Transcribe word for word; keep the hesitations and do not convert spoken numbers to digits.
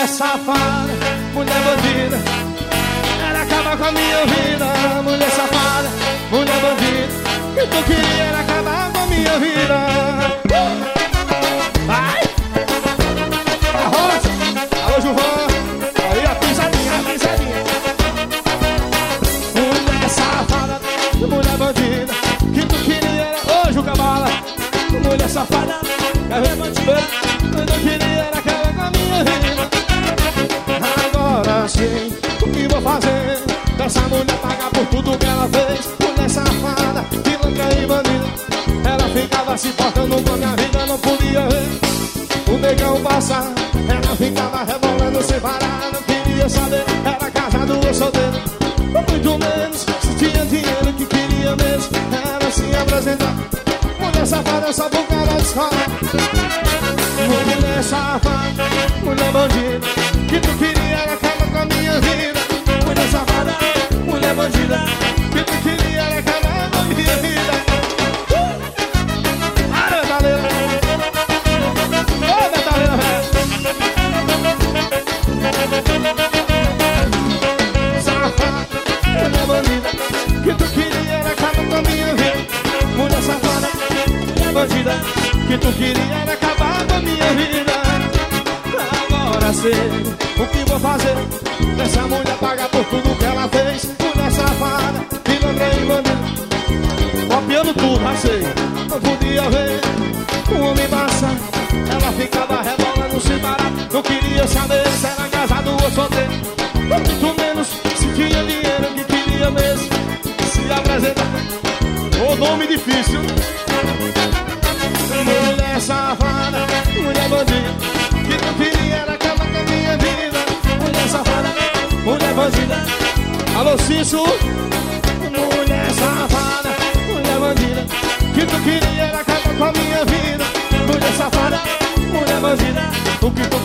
mulher safada, mulher bandida. Ela acaba com a minha vida. Mulher safada, mulher bandida. Que tu queria era acabar com a minha vida. Vai! Arroz! Alô, Gilvan! Aí a pisadinha, a pisadinha. Mulher safada, mulher bandida. Que tu queria era hoje o cabala. Mulher safada, mulher bandida. Que tu queria era acabar com a minha vida. Agora sei o que vou fazer. Essa mulher paga por tudo que ela fez. Mulher safada, pilantra e bandida. Ela ficava se portando com a minha vida, não podia ver o negão passar. Ela ficava rebolando sem parar. Não queria saber, era casado ou solteiro. Muito menos, se tinha dinheiro que queria mesmo era se apresentar. Mulher safada, só por cara de escola. Mulher safada, mulher bandida. Que tu queria era acabar com a minha vida. Mulher safada, mulher bandida. Que tu queria era acabar com a minha vida. Ah, metaleira. Ô, metaleira, velho. Safada, mulher bandida. Que tu queria era acabar com a minha vida. Mulher safada, mulher bandida. Que tu queria era acabar com a minha vida. Agora sei o que vou fazer. Essa mulher paga por tudo que ela fez. Mulher safada, pilantra e bandida. Copiando tudo, já sei. Não podia ver o homem passar. Ela ficava rebolando sem parar. Não queria saber se era casado ou solteiro. Muito menos se tinha dinheiro que queria mesmo se apresentar. O nome difícil. Mulher safada, mulher bandida. Que tu queria era acabar com a minha vida. Mulher safada, mulher bandida. Alô, Cício. Mulher safada, mulher bandida. Que tu queria era acabar com a minha vida. Mulher safada, mulher bandida. O que